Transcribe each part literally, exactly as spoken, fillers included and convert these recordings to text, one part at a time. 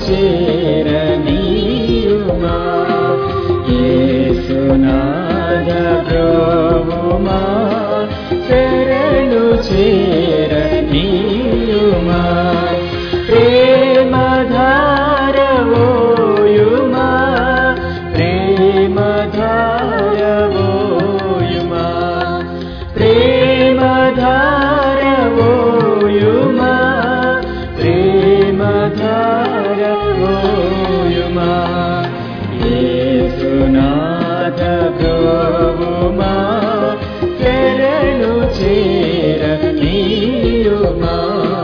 చేరనీయుమా యేసునాథ బ్రోవుమా శరణు చేరనీయుమా ప్రేమధారవోయుమా ప్రేమధారవోయుమా ప్రేమధారవోయుమా ప్రేమధారవోయుమా యేసునాథ బ్రోవుమా శరణు చేరనీయుమా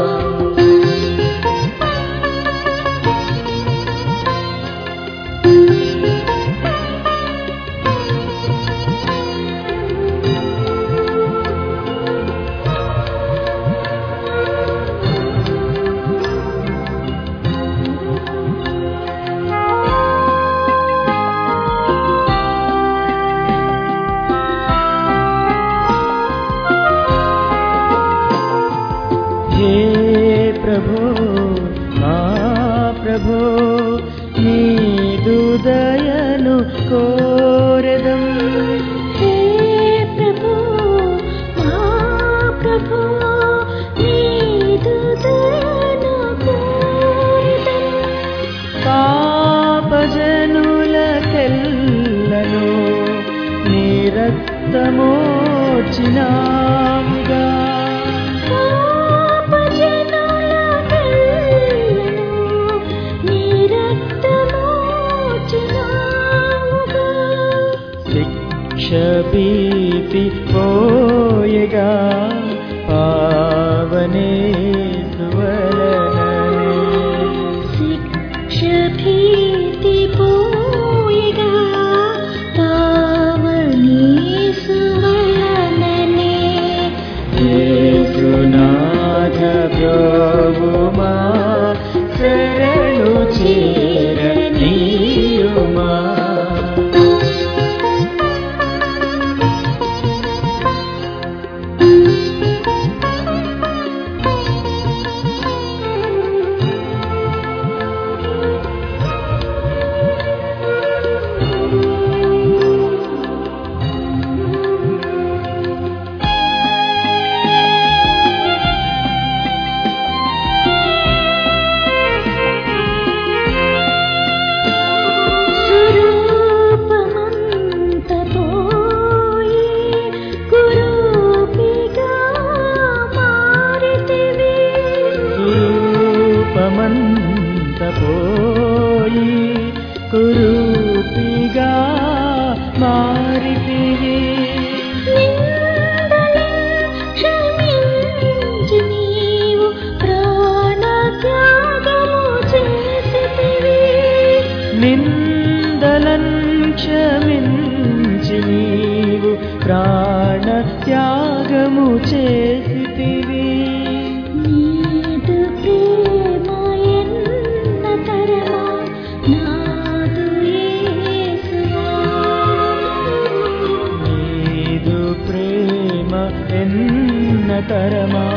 हे प्रभो మా ప్రభో నీదు దయను కోరెదం हे प्रभु మా ప్రభు నీదు దయను కోరెదం పాపజనులకెల్లను నీ రక్తమోర్చినాముగా భీతి పోయగా పావనే సువలననే శిక్ష భీతి పోయగా పావనే సువలననే యేసునాథ బ్రోవుమా శరణు చేరనీయుమా రూపమంత పోయి కురూపిగా మారితివి క్షమించి నీవు ప్రాణత్యాగము చేసితివి నిందలను క్షమించి నీవు ప్రాణత్యాగము చేసితివి నీదు ప్రేమ ఎన్న తరమా నాదు యేసువా నీదు ప్రేమ ఎన్న తరమా